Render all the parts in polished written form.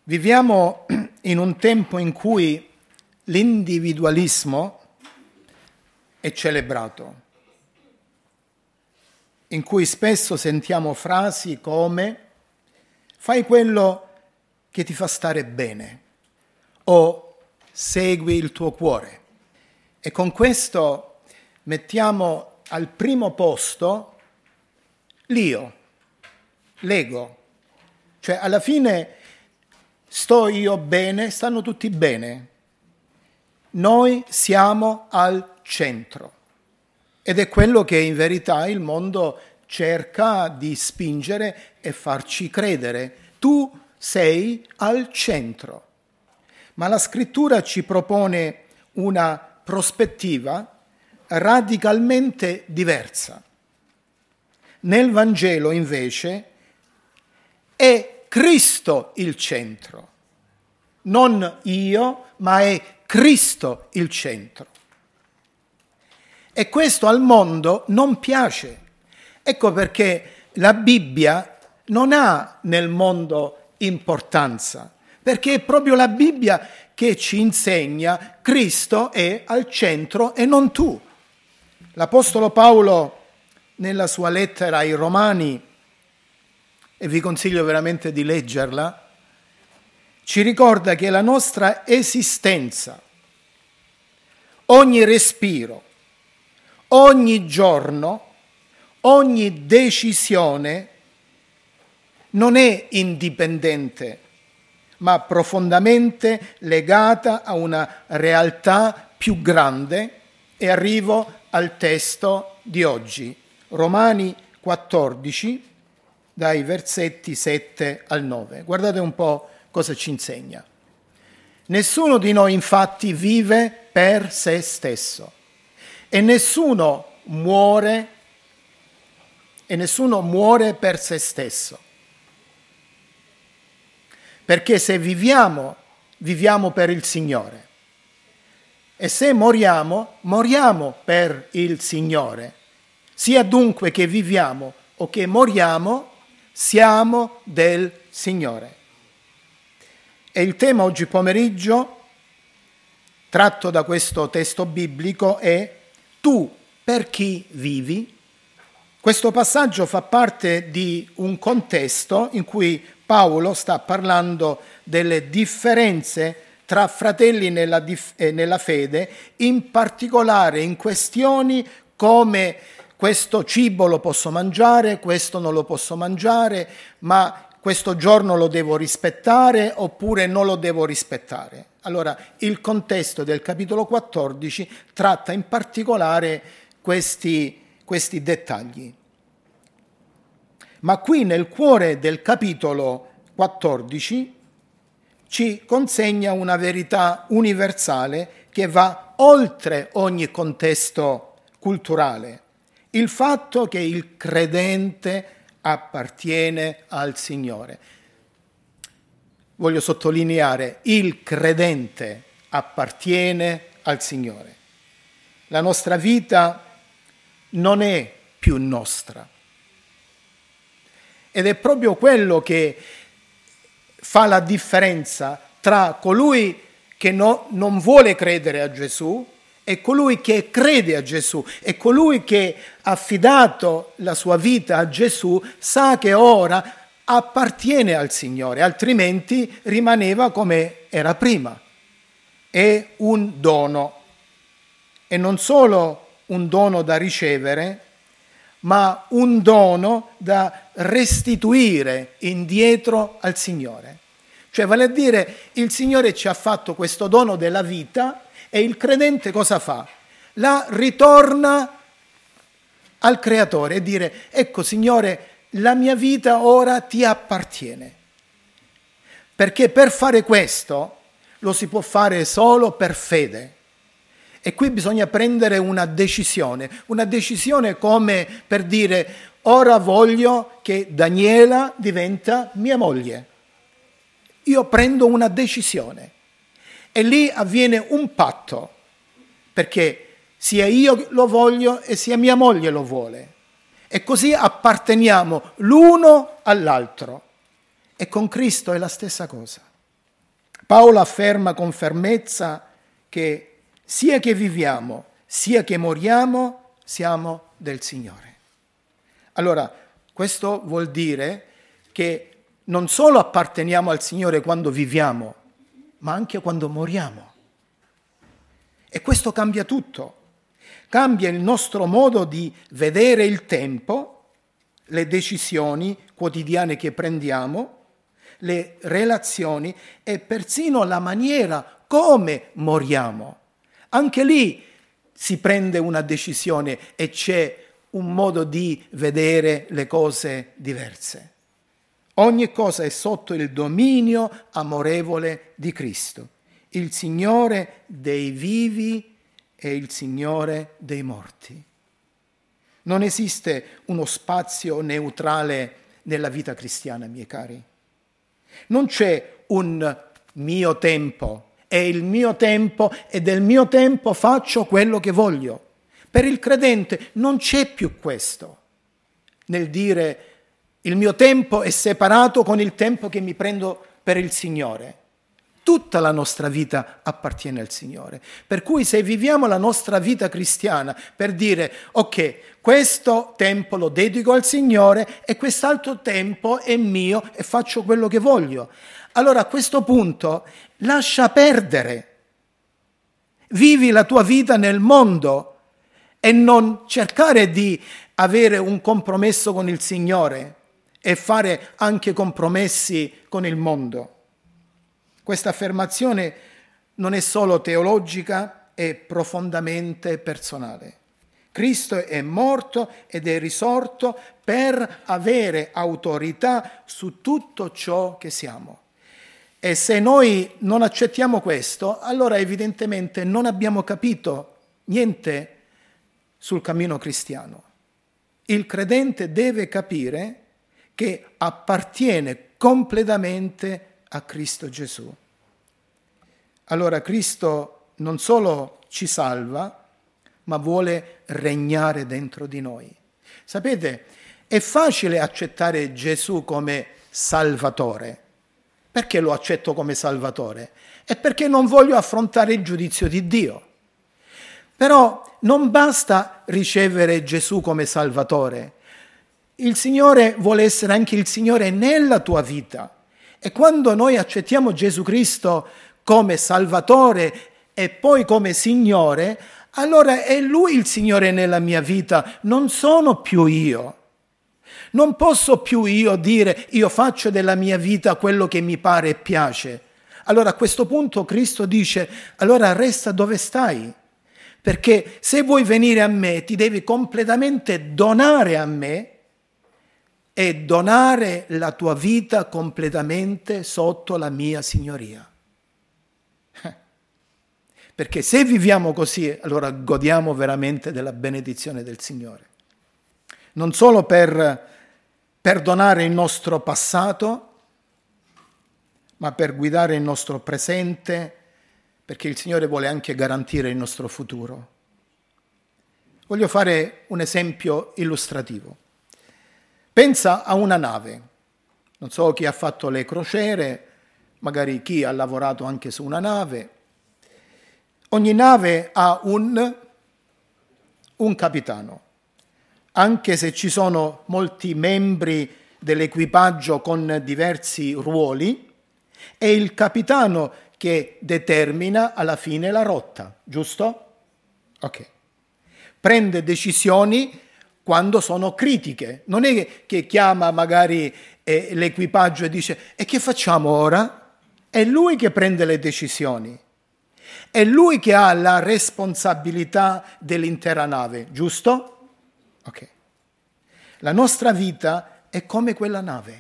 Viviamo in un tempo in cui l'individualismo è celebrato, in cui spesso sentiamo frasi come fai quello che ti fa stare bene o segui il tuo cuore. E con questo mettiamo al primo posto l'io, l'ego. Cioè alla fine sto io bene, stanno tutti bene. Noi siamo al centro. Ed è quello che in verità il mondo cerca di spingere e farci credere. Tu sei al centro. Ma la scrittura ci propone una prospettiva radicalmente diversa. Nel Vangelo, invece, è Cristo il centro. Non io, ma è Cristo il centro. E questo al mondo non piace. Ecco perché la Bibbia non ha nel mondo importanza, perché è proprio la Bibbia che ci insegna Cristo è al centro e non tu. L'Apostolo Paolo, nella sua lettera ai Romani, e vi consiglio veramente di leggerla, ci ricorda che la nostra esistenza, ogni respiro, ogni giorno, ogni decisione non è indipendente, ma profondamente legata a una realtà più grande. E arrivo al testo di oggi, Romani 14, dai versetti 7 al 9. Guardate un po' cosa ci insegna. Nessuno di noi infatti vive per se stesso e nessuno muore per se stesso. Perché se viviamo per il Signore. E se moriamo per il Signore. Sia dunque che viviamo o che moriamo, siamo del Signore. E il tema oggi pomeriggio, tratto da questo testo biblico, è tu per chi vivi? Questo passaggio fa parte di un contesto in cui Paolo sta parlando delle differenze tra fratelli nella fede, in particolare in questioni come questo cibo lo posso mangiare, questo non lo posso mangiare, ma questo giorno lo devo rispettare oppure non lo devo rispettare. Allora, il contesto del capitolo 14 tratta in particolare questi dettagli. Ma qui nel cuore del capitolo 14 ci consegna una verità universale che va oltre ogni contesto culturale. Il fatto che il credente appartiene al Signore. Voglio sottolineare, il credente appartiene al Signore. La nostra vita non è più nostra. Ed è proprio quello che fa la differenza tra colui che non vuole credere a Gesù e colui che crede a Gesù. E colui che ha affidato la sua vita a Gesù sa che ora appartiene al Signore, altrimenti rimaneva come era prima. È un dono. E non solo un dono da ricevere, ma un dono da restituire indietro al Signore. Cioè, vale a dire, il Signore ci ha fatto questo dono della vita e il credente cosa fa? La ritorna al Creatore e dire, ecco Signore, la mia vita ora ti appartiene. Perché per fare questo lo si può fare solo per fede. E qui bisogna prendere una decisione come per dire, ora voglio che Daniela diventa mia moglie. Io prendo una decisione e lì avviene un patto, perché sia io lo voglio e sia mia moglie lo vuole. E così apparteniamo l'uno all'altro. E con Cristo è la stessa cosa. Paolo afferma con fermezza che sia che viviamo, sia che moriamo, siamo del Signore. Allora, questo vuol dire che non solo apparteniamo al Signore quando viviamo, ma anche quando moriamo. E questo cambia tutto. Cambia il nostro modo di vedere il tempo, le decisioni quotidiane che prendiamo, le relazioni e persino la maniera come moriamo. Anche lì si prende una decisione e c'è un modo di vedere le cose diverse. Ogni cosa è sotto il dominio amorevole di Cristo, il Signore dei vivi e il Signore dei morti. Non esiste uno spazio neutrale nella vita cristiana, miei cari. Non c'è un mio tempo, è il mio tempo e del mio tempo faccio quello che voglio. Per il credente non c'è più questo, nel dire il mio tempo è separato con il tempo che mi prendo per il Signore. Tutta la nostra vita appartiene al Signore. Per cui se viviamo la nostra vita cristiana per dire ok, questo tempo lo dedico al Signore e quest'altro tempo è mio e faccio quello che voglio, allora a questo punto lascia perdere. Vivi la tua vita nel mondo e non cercare di avere un compromesso con il Signore e fare anche compromessi con il mondo. Questa affermazione non è solo teologica, è profondamente personale. Cristo è morto ed è risorto per avere autorità su tutto ciò che siamo. E se noi non accettiamo questo, allora evidentemente non abbiamo capito niente sul cammino cristiano. Il credente deve capire che appartiene completamente a Cristo Gesù. Allora Cristo non solo ci salva, ma vuole regnare dentro di noi. Sapete, è facile accettare Gesù come Salvatore. Perché lo accetto come Salvatore? È perché non voglio affrontare il giudizio di Dio. Però non basta ricevere Gesù come Salvatore. Il Signore vuole essere anche il Signore nella tua vita. E quando noi accettiamo Gesù Cristo come Salvatore e poi come Signore, allora è Lui il Signore nella mia vita, non sono più io. Non posso più io dire io faccio della mia vita quello che mi pare e piace. Allora a questo punto Cristo dice allora resta dove stai, perché se vuoi venire a me ti devi completamente donare a me e donare la tua vita completamente sotto la mia signoria. Perché se viviamo così, allora godiamo veramente della benedizione del Signore. Non solo per perdonare il nostro passato, ma per guidare il nostro presente, perché il Signore vuole anche garantire il nostro futuro. Voglio fare un esempio illustrativo. Pensa a una nave. Non so chi ha fatto le crociere, magari chi ha lavorato anche su una nave. Ogni nave ha un capitano, anche se ci sono molti membri dell'equipaggio con diversi ruoli, è il capitano che determina alla fine la rotta, giusto? Ok. Prende decisioni quando sono critiche. Non è che chiama magari l'equipaggio e dice e che facciamo ora? È lui che prende le decisioni. È lui che ha la responsabilità dell'intera nave, giusto? Ok. La nostra vita è come quella nave.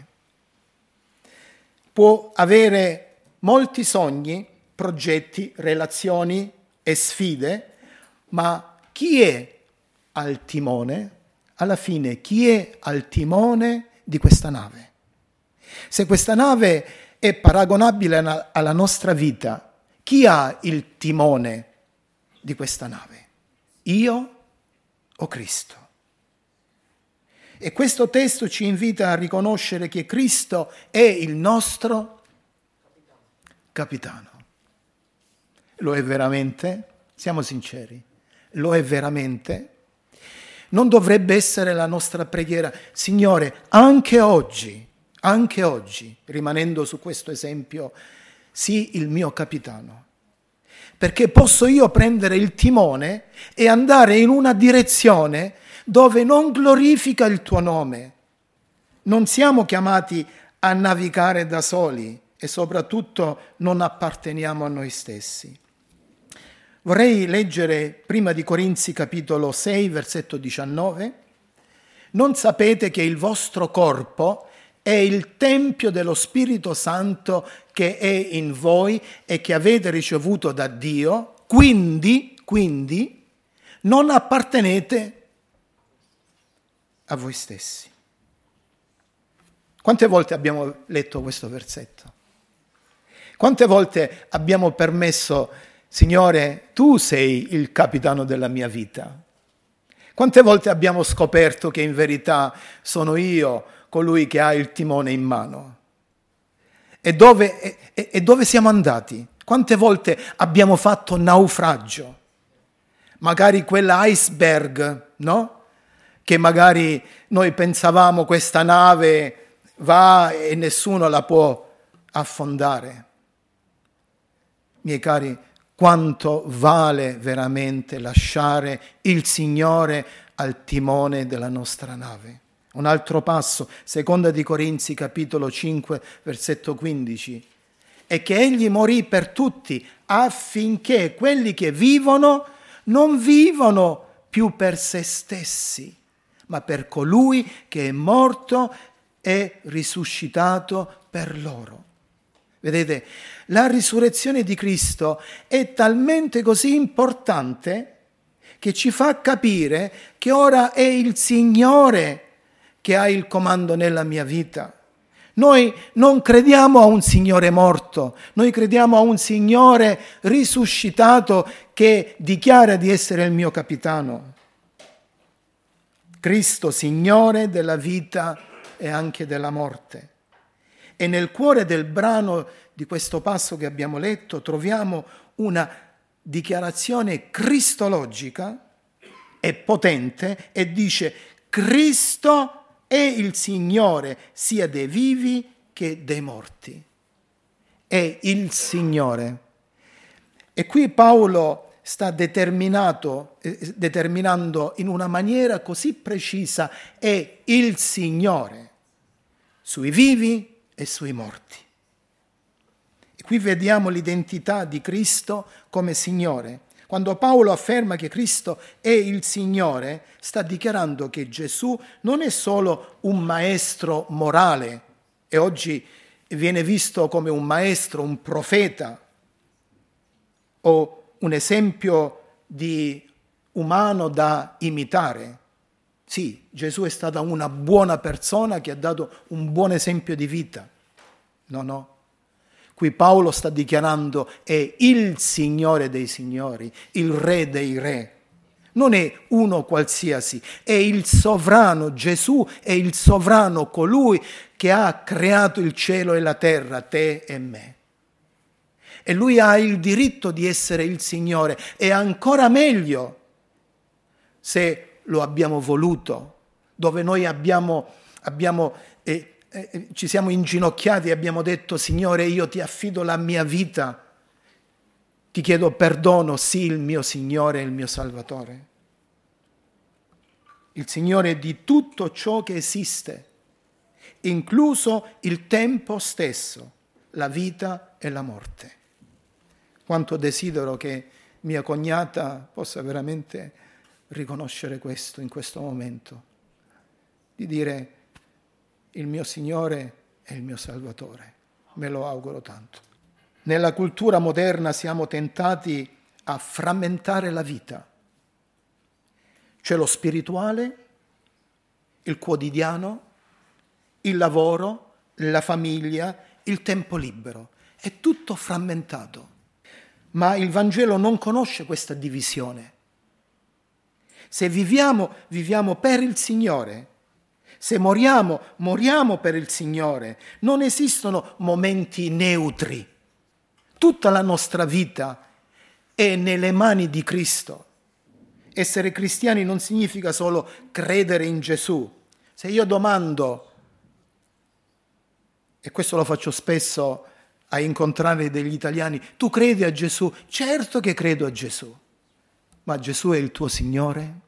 Può avere molti sogni, progetti, relazioni e sfide, ma chi è al timone? Alla fine, chi è al timone di questa nave? Se questa nave è paragonabile alla nostra vita, chi ha il timone di questa nave? Io o Cristo? E questo testo ci invita a riconoscere che Cristo è il nostro capitano. Lo è veramente? Siamo sinceri. Lo è veramente? Non dovrebbe essere la nostra preghiera, Signore, anche oggi, rimanendo su questo esempio, sii il mio capitano. Perché posso io prendere il timone e andare in una direzione dove non glorifica il tuo nome. Non siamo chiamati a navigare da soli e soprattutto non apparteniamo a noi stessi. Vorrei leggere prima di Corinzi capitolo 6, versetto 19. Non sapete che il vostro corpo è il tempio dello Spirito Santo che è in voi e che avete ricevuto da Dio, quindi non appartenete a voi stessi. Quante volte abbiamo letto questo versetto? Quante volte abbiamo permesso, Signore, tu sei il capitano della mia vita? Quante volte abbiamo scoperto che in verità sono io colui che ha il timone in mano? E dove siamo andati? Quante volte abbiamo fatto naufragio? Magari quell'iceberg, no? Che magari noi pensavamo questa nave va e nessuno la può affondare. Miei cari, quanto vale veramente lasciare il Signore al timone della nostra nave? Un altro passo, seconda di Corinzi capitolo 5 versetto 15, è che egli morì per tutti affinché quelli che vivono non vivono più per se stessi, ma per colui che è morto e risuscitato per loro. Vedete, la risurrezione di Cristo è talmente così importante che ci fa capire che ora è il Signore che ha il comando nella mia vita. Noi non crediamo a un Signore morto, noi crediamo a un Signore risuscitato che dichiara di essere il mio capitano. Cristo, Signore della vita e anche della morte. E nel cuore del brano di questo passo che abbiamo letto troviamo una dichiarazione cristologica e potente e dice: Cristo è il Signore sia dei vivi che dei morti. È il Signore. E qui Paolo sta determinando in una maniera così precisa: è il Signore sui vivi e sui morti. E qui vediamo l'identità di Cristo come Signore. Quando Paolo afferma che Cristo è il Signore, sta dichiarando che Gesù non è solo un maestro morale, e oggi viene visto come un maestro, un profeta, o un esempio di umano da imitare. Sì, Gesù è stata una buona persona che ha dato un buon esempio di vita. No. Qui Paolo sta dichiarando è il Signore dei signori, il Re dei re. Non è uno qualsiasi, è il sovrano. Gesù è il sovrano, colui che ha creato il cielo e la terra, te e me. E lui ha il diritto di essere il Signore, e ancora meglio se lo abbiamo voluto, dove noi ci siamo inginocchiati e abbiamo detto: Signore, io ti affido la mia vita, ti chiedo perdono, sii il mio Signore e il mio Salvatore. Il Signore di tutto ciò che esiste, incluso il tempo stesso, la vita e la morte. Quanto desidero che mia cognata possa veramente riconoscere questo in questo momento, di dire: il mio Signore è il mio Salvatore. Me lo auguro tanto. Nella cultura moderna siamo tentati a frammentare la vita. C'è lo spirituale, il quotidiano, il lavoro, la famiglia, il tempo libero. È tutto frammentato. Ma il Vangelo non conosce questa divisione. Se viviamo per il Signore. Se moriamo per il Signore. Non esistono momenti neutri. Tutta la nostra vita è nelle mani di Cristo. Essere cristiani non significa solo credere in Gesù. Se io domando, e questo lo faccio spesso a incontrare degli italiani, tu credi a Gesù? Certo che credo a Gesù, ma Gesù è il tuo Signore?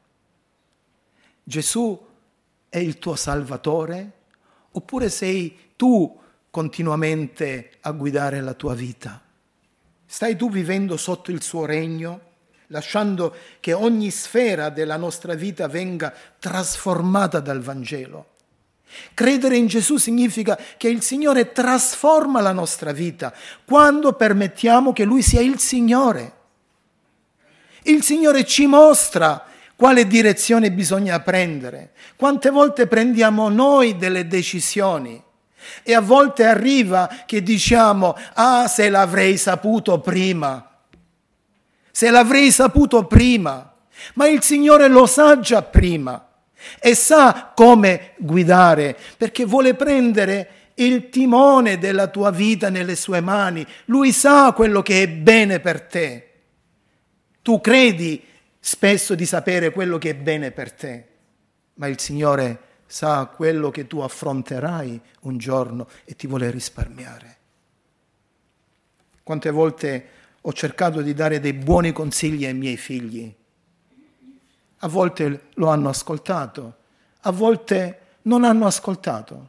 Gesù è il tuo Salvatore? Oppure sei tu continuamente a guidare la tua vita? Stai tu vivendo sotto il suo regno, lasciando che ogni sfera della nostra vita venga trasformata dal Vangelo? Credere in Gesù significa che il Signore trasforma la nostra vita quando permettiamo che Lui sia il Signore. Il Signore ci mostra quale direzione bisogna prendere. Quante volte prendiamo noi delle decisioni e a volte arriva che diciamo, se l'avrei saputo prima. Se l'avrei saputo prima. Ma il Signore lo sa già prima. E sa come guidare, perché vuole prendere il timone della tua vita nelle sue mani. Lui sa quello che è bene per te. Tu credi spesso di sapere quello che è bene per te, ma il Signore sa quello che tu affronterai un giorno e ti vuole risparmiare. Quante volte ho cercato di dare dei buoni consigli ai miei figli. A volte lo hanno ascoltato, a volte non hanno ascoltato.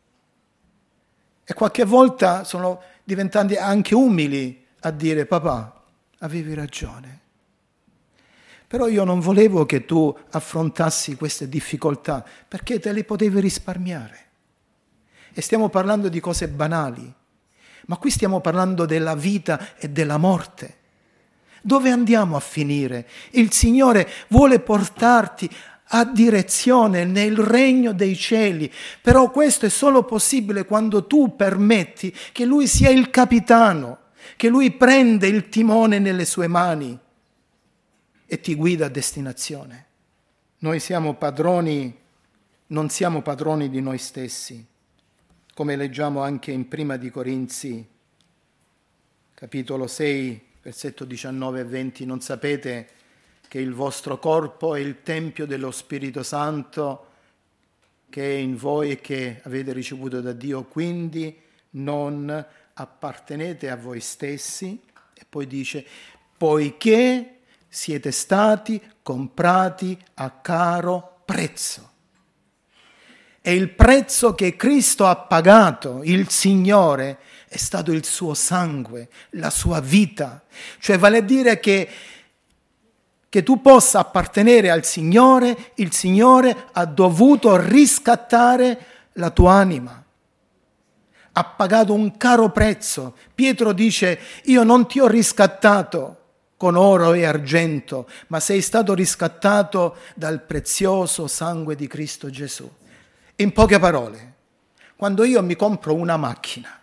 E qualche volta sono diventati anche umili a dire, papà, avevi ragione. Però io non volevo che tu affrontassi queste difficoltà, perché te le potevi risparmiare. E stiamo parlando di cose banali, ma qui stiamo parlando della vita e della morte. Dove andiamo a finire? Il Signore vuole portarti a direzione nel regno dei cieli, però questo è solo possibile quando tu permetti che Lui sia il capitano, che Lui prende il timone nelle sue mani e ti guida a destinazione. Noi siamo padroni, non siamo padroni di noi stessi, come leggiamo anche in Prima di Corinzi, capitolo 6, versetto 19 e 20, non sapete che il vostro corpo è il tempio dello Spirito Santo che è in voi e che avete ricevuto da Dio, quindi non appartenete a voi stessi. E poi dice, poiché siete stati comprati a caro prezzo. E il prezzo che Cristo ha pagato, il Signore, è stato il suo sangue, la sua vita. Cioè vale a dire che tu possa appartenere al Signore, il Signore ha dovuto riscattare la tua anima. Ha pagato un caro prezzo. Pietro dice, io non ti ho riscattato con oro e argento, ma sei stato riscattato dal prezioso sangue di Cristo Gesù. In poche parole, quando io mi compro una macchina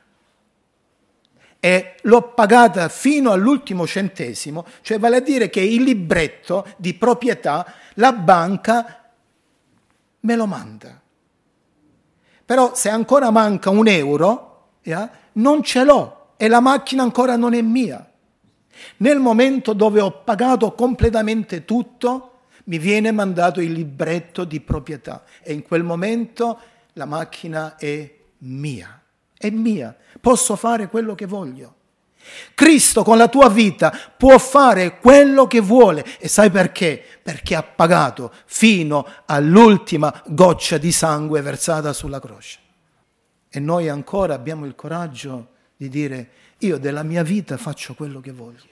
e l'ho pagata fino all'ultimo centesimo, cioè vale a dire che il libretto di proprietà la banca me lo manda. Però se ancora manca un euro, non ce l'ho e la macchina ancora non è mia. Nel momento dove ho pagato completamente tutto, mi viene mandato il libretto di proprietà e in quel momento la macchina è mia. È mia, posso fare quello che voglio. Cristo con la tua vita può fare quello che vuole e sai perché? Perché ha pagato fino all'ultima goccia di sangue versata sulla croce. E noi ancora abbiamo il coraggio di dire io della mia vita faccio quello che voglio.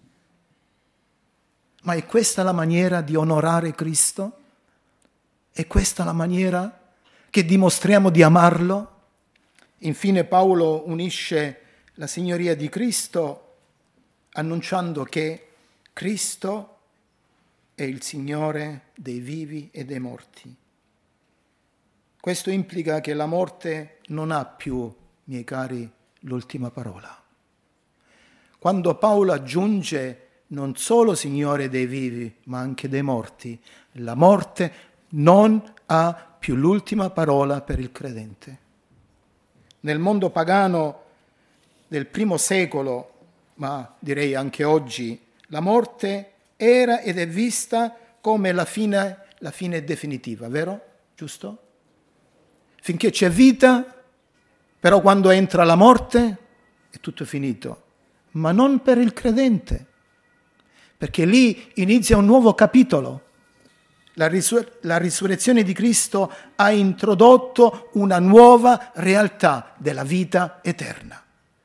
Ma è questa la maniera di onorare Cristo? È questa la maniera che dimostriamo di amarlo? Infine Paolo unisce la signoria di Cristo annunciando che Cristo è il Signore dei vivi e dei morti. Questo implica che la morte non ha più, miei cari, l'ultima parola. Quando Paolo aggiunge non solo Signore dei vivi, ma anche dei morti, la morte non ha più l'ultima parola per il credente. Nel mondo pagano del primo secolo, ma direi anche oggi, la morte era ed è vista come la fine definitiva, vero? Giusto? Finché c'è vita, però quando entra la morte è tutto finito, ma non per il credente, perché lì inizia un nuovo capitolo. La risurrezione di Cristo ha introdotto una nuova realtà della vita eterna.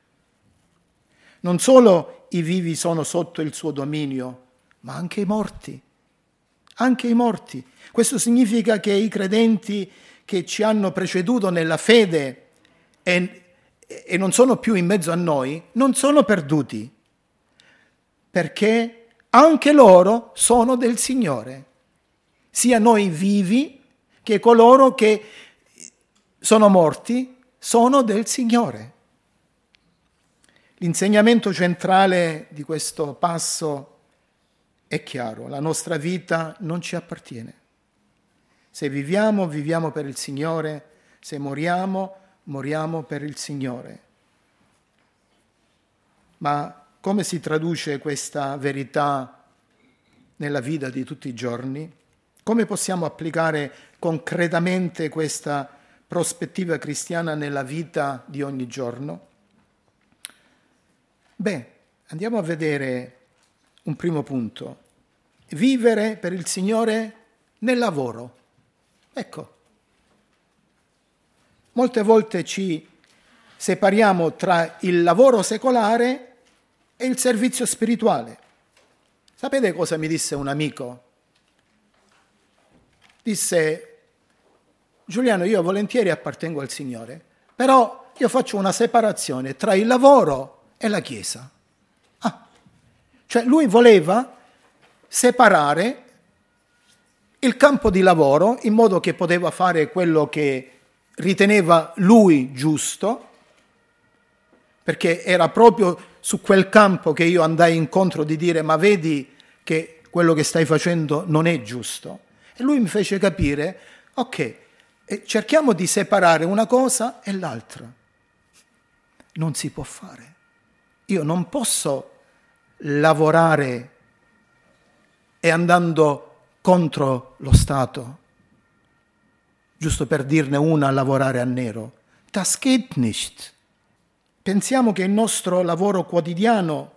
Non solo i vivi sono sotto il suo dominio, ma anche i morti. Anche i morti. Questo significa che i credenti che ci hanno preceduto nella fede e non sono più in mezzo a noi, non sono perduti, perché anche loro sono del Signore. Sia noi vivi che coloro che sono morti sono del Signore. L'insegnamento centrale di questo passo è chiaro: la nostra vita non ci appartiene. Se viviamo, viviamo per il Signore, se moriamo, moriamo per il Signore. Ma come si traduce questa verità nella vita di tutti i giorni? Come possiamo applicare concretamente questa prospettiva cristiana nella vita di ogni giorno? Andiamo a vedere un primo punto. Vivere per il Signore nel lavoro. Ecco, molte volte ci separiamo tra il lavoro secolare e il servizio spirituale. Sapete cosa mi disse un amico? Disse: Giuliano, io volentieri appartengo al Signore, però io faccio una separazione tra il lavoro e la Chiesa. Cioè lui voleva separare il campo di lavoro in modo che poteva fare quello che riteneva lui giusto, perché era proprio su quel campo che io andai incontro di dire: ma vedi che quello che stai facendo non è giusto. E lui mi fece capire: ok, cerchiamo di separare una cosa e l'altra. Non si può fare. Io non posso lavorare e andando contro lo Stato, giusto per dirne una, lavorare a nero. Das geht nicht. Pensiamo che il nostro lavoro quotidiano,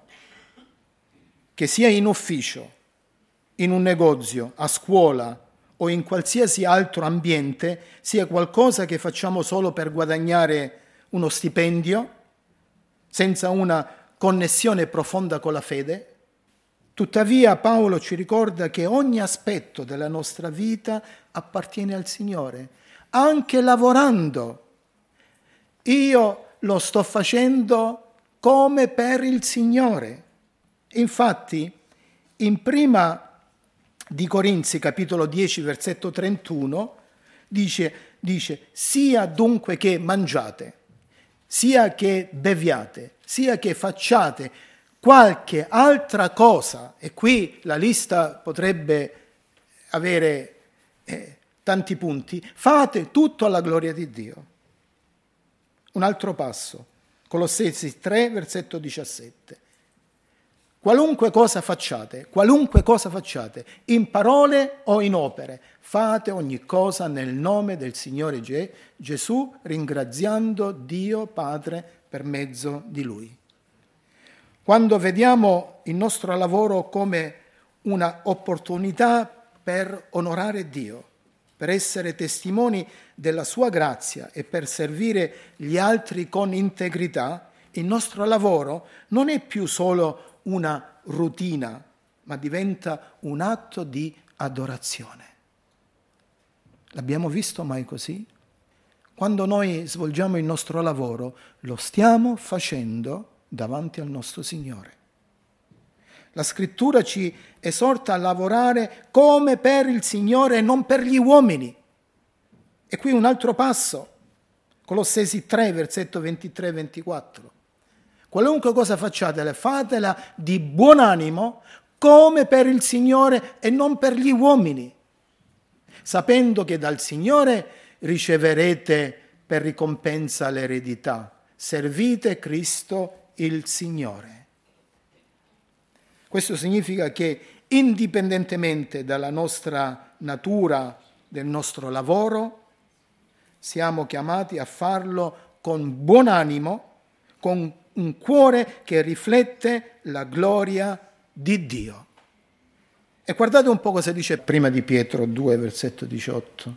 che sia in ufficio, in un negozio, a scuola o in qualsiasi altro ambiente, sia qualcosa che facciamo solo per guadagnare uno stipendio, senza una connessione profonda con la fede. Tuttavia Paolo ci ricorda che ogni aspetto della nostra vita appartiene al Signore, anche lavorando. Io lo sto facendo come per il Signore. Infatti, in prima di Corinzi, capitolo 10, versetto 31, dice: sia dunque che mangiate, sia che beviate, sia che facciate qualche altra cosa, e qui la lista potrebbe avere tanti punti, fate tutto alla gloria di Dio. Un altro passo, Colossesi 3, versetto 17. Qualunque cosa facciate, in parole o in opere, fate ogni cosa nel nome del Signore Gesù, ringraziando Dio Padre per mezzo di Lui. Quando vediamo il nostro lavoro come una opportunità per onorare Dio, per essere testimoni della sua grazia e per servire gli altri con integrità, il nostro lavoro non è più solo una routine, ma diventa un atto di adorazione. L'abbiamo visto mai così? Quando noi svolgiamo il nostro lavoro, lo stiamo facendo davanti al nostro Signore. La Scrittura ci esorta a lavorare come per il Signore e non per gli uomini. E qui un altro passo, Colossesi 3, versetto 23-24. Qualunque cosa facciate, fatela di buon animo, come per il Signore e non per gli uomini, sapendo che dal Signore riceverete per ricompensa l'eredità. Servite Cristo il Signore. Questo significa che indipendentemente dalla nostra natura, del nostro lavoro, siamo chiamati a farlo con buon animo, con un cuore che riflette la gloria di Dio. E guardate un po' cosa dice prima di Pietro 2, versetto 18.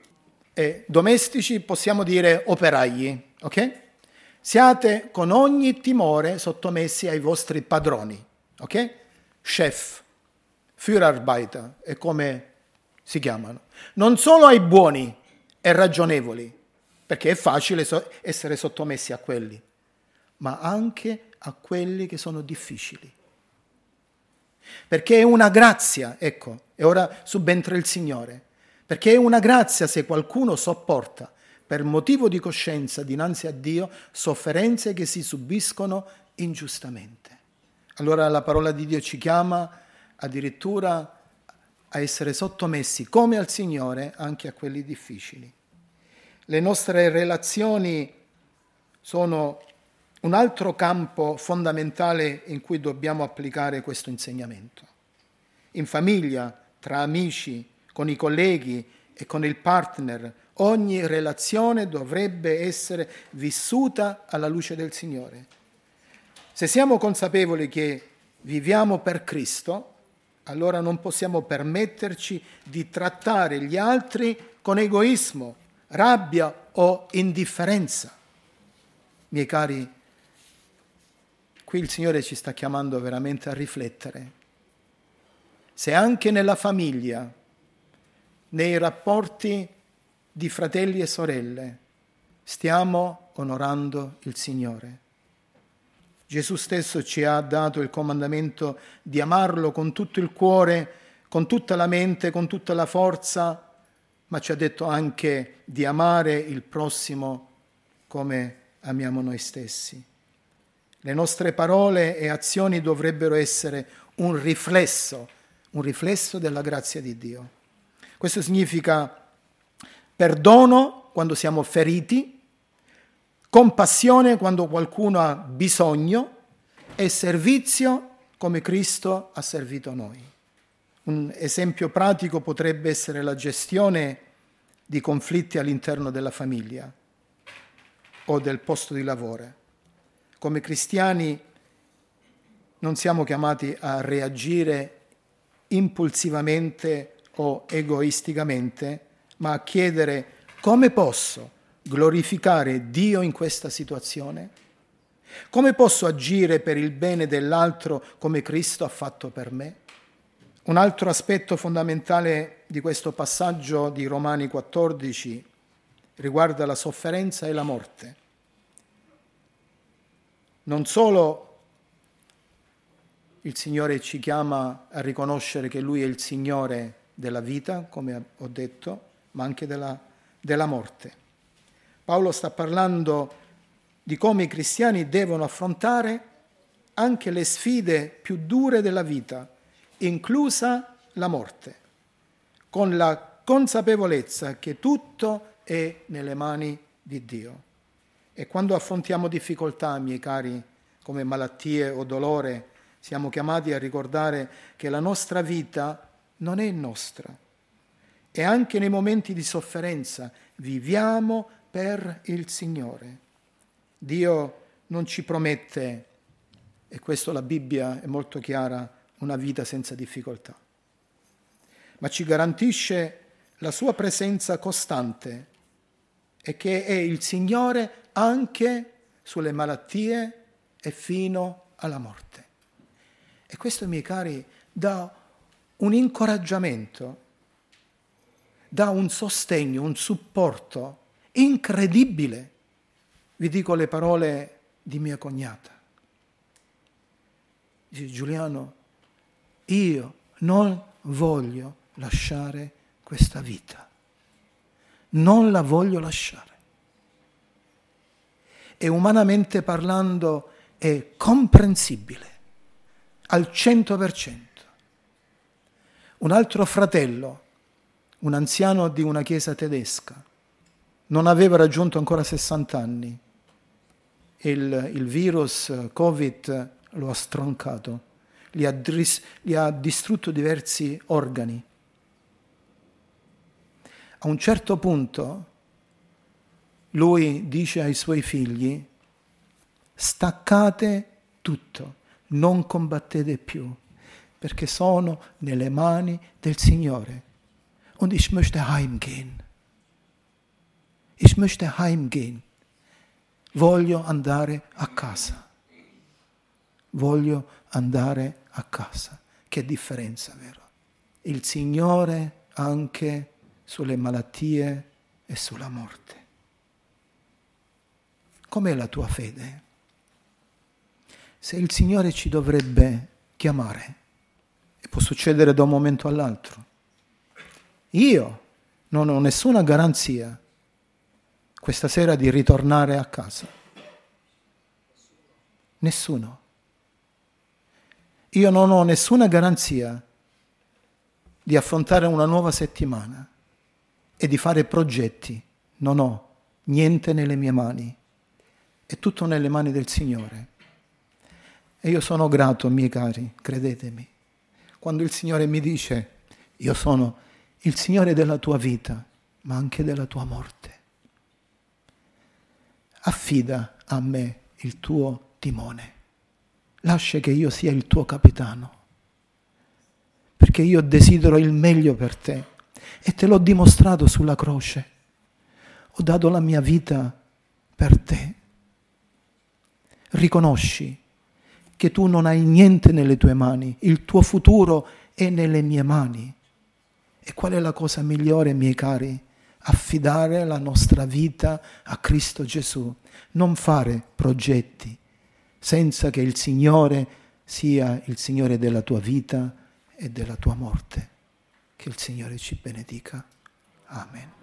Domestici possiamo dire operai, ok? Siate con ogni timore sottomessi ai vostri padroni, ok? Chef, Führerarbeiter, è come si chiamano. Non solo ai buoni e ragionevoli, perché è facile essere sottomessi a quelli, ma anche a quelli che sono difficili. Perché è una grazia, ecco, e ora subentra il Signore, perché è una grazia se qualcuno sopporta per motivo di coscienza dinanzi a Dio sofferenze che si subiscono ingiustamente. Allora la parola di Dio ci chiama addirittura a essere sottomessi come al Signore anche a quelli difficili. Le nostre relazioni sono un altro campo fondamentale in cui dobbiamo applicare questo insegnamento. In famiglia, tra amici, con i colleghi e con il partner, ogni relazione dovrebbe essere vissuta alla luce del Signore. Se siamo consapevoli che viviamo per Cristo, allora non possiamo permetterci di trattare gli altri con egoismo, rabbia o indifferenza. Miei cari, qui il Signore ci sta chiamando veramente a riflettere. Se anche nella famiglia, nei rapporti di fratelli e sorelle, stiamo onorando il Signore. Gesù stesso ci ha dato il comandamento di amarlo con tutto il cuore, con tutta la mente, con tutta la forza, ma ci ha detto anche di amare il prossimo come amiamo noi stessi. Le nostre parole e azioni dovrebbero essere un riflesso della grazia di Dio. Questo significa perdono quando siamo feriti, compassione quando qualcuno ha bisogno e servizio come Cristo ha servito noi. Un esempio pratico potrebbe essere la gestione di conflitti all'interno della famiglia o del posto di lavoro. Come cristiani non siamo chiamati a reagire impulsivamente o egoisticamente, ma a chiedere: come posso glorificare Dio in questa situazione? Come posso agire per il bene dell'altro come Cristo ha fatto per me? Un altro aspetto fondamentale di questo passaggio di Romani 14 riguarda la sofferenza e la morte. Non solo il Signore ci chiama a riconoscere che Lui è il Signore della vita, come ho detto, ma anche della morte. Paolo sta parlando di come i cristiani devono affrontare anche le sfide più dure della vita, inclusa la morte, con la consapevolezza che tutto è nelle mani di Dio. E quando affrontiamo difficoltà, miei cari, come malattie o dolore, siamo chiamati a ricordare che la nostra vita non è nostra. E anche nei momenti di sofferenza viviamo per il Signore. Dio non ci promette, e questo la Bibbia è molto chiara, una vita senza difficoltà, ma ci garantisce la sua presenza costante e che è il Signore anche sulle malattie e fino alla morte. E questo, miei cari, dà un incoraggiamento, dà un sostegno, un supporto incredibile. Vi dico le parole di mia cognata. Dice: Giuliano, io non voglio lasciare questa vita. Non la voglio lasciare. E umanamente parlando è comprensibile al 100%. Un altro fratello, un anziano di una chiesa tedesca, non aveva raggiunto ancora 60 anni. Il virus Covid lo ha stroncato. gli ha distrutto diversi organi. A un certo punto lui dice ai suoi figli: staccate tutto, non combattete più, perché sono nelle mani del Signore. Und ich möchte heimgehen. Ich möchte heimgehen. Voglio andare a casa. Voglio andare a casa. Che differenza, vero? Il Signore anche sulle malattie e sulla morte. Com'è la tua fede? Se il Signore ci dovrebbe chiamare, e può succedere da un momento all'altro, io non ho nessuna garanzia questa sera di ritornare a casa. Nessuno. Io non ho nessuna garanzia di affrontare una nuova settimana e di fare progetti. Non ho niente nelle mie mani. È tutto nelle mani del Signore. E io sono grato, miei cari, credetemi, quando il Signore mi dice: io sono il Signore della tua vita, ma anche della tua morte. Affida a me il tuo timone. Lascia che io sia il tuo capitano, perché io desidero il meglio per te e te l'ho dimostrato sulla croce. Ho dato la mia vita per te. Riconosci che tu non hai niente nelle tue mani, il tuo futuro è nelle mie mani. E qual è la cosa migliore, miei cari? Affidare la nostra vita a Cristo Gesù, non fare progetti senza che il Signore sia il Signore della tua vita e della tua morte. Che il Signore ci benedica. Amen.